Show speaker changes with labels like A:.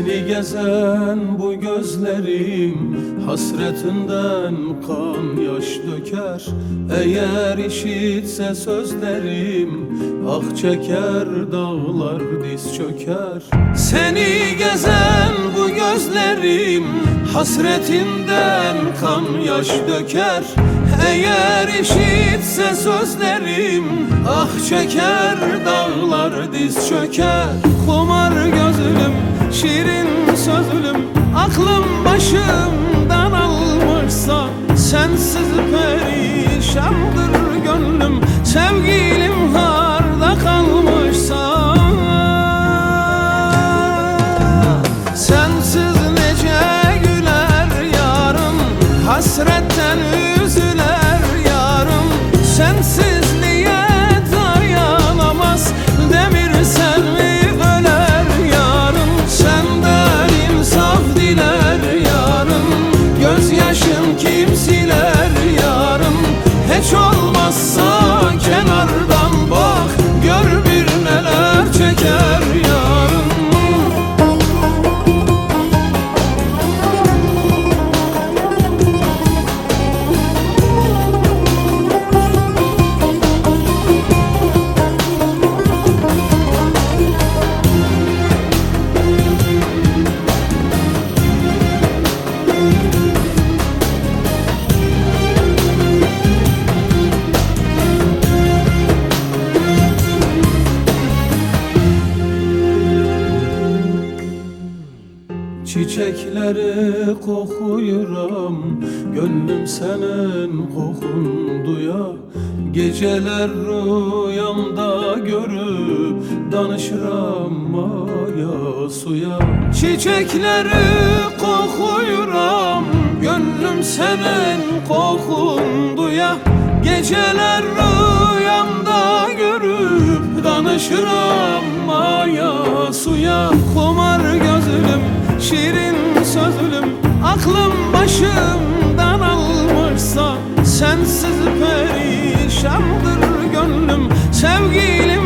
A: Seni gezen bu gözlerim hasretinden kan yaş döker. Eğer işitse sözlerim ah çeker, dağlar diz çöker. Seni gezen bu gözlerim hasretinden kan yaş döker. Eğer işitse sözlerim ah çeker, dağlar diz çöker. Kumar gözlüm, şirin sözlüm, aklım başımdan almışsa sensiz perişandır gönlüm. Sevgilim harda kalmışsa sensiz nece güler yarım, hasretten üzüler yarım. Sensizliğe dayanamaz demir selvi öler yarım. Senden insaf diler yarım, gözyaşım kim siler yarım. Hiç olmazsa kenardan bak, gör bir neler çeker yarım. Çiçekleri kokuyuram, gönlüm senin kokun duya. Geceler rüyamda görüp danışıram maya suya. Çiçekleri kokuyuram, gönlüm senin kokun duya. Geceler rüyamda görüp danışıram maya suya. Kumar gözlüm, şirin sözlüm, aklım başımdan almışsa sensiz perişandır gönlüm. Sevgilim